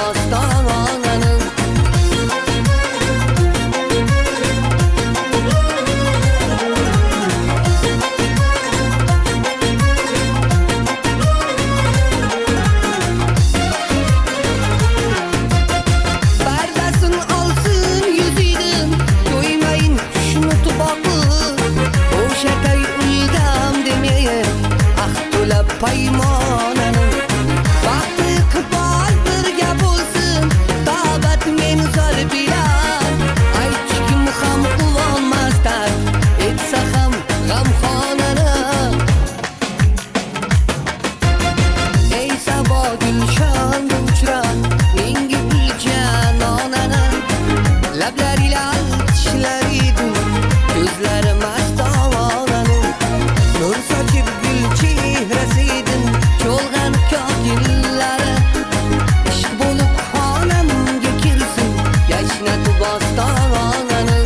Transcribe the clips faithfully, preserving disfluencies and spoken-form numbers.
bostananın. Bardasın alsın yüzüydüm, doymayın şunu tubaklı. O şakay uydam demeye, ah to'lab paymonanın. Vaqti qibol birga bo'lsin, tavbat men zor bilan. Aytkim ham quvonmasdan, etsa ham g'amxonani. Ey sabo gulshan uchran, menga ulkan onani. Lablari lal, tishlari dum, ko'zlari mastonani. Nur sochib gul chehrasiydin, cho'lg'an kokillari. Ishq bo'lib xonamga kelsin, yashnatib ostonani.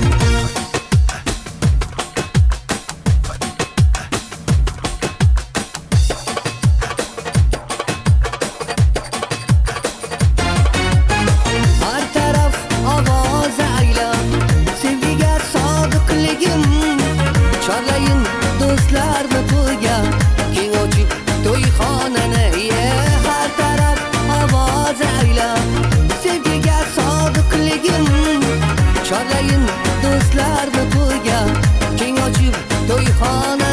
Har taraf ovoz aylab, sevgiga sodiqligim. Chorlayin do'stlarni to'yga, keng ochib to'yxonani. Yeah, har taraf ovoz aylab, sevgiga sodiqligim. Chorlayin do'stlarni to'yga, keng ochib to'yxonani.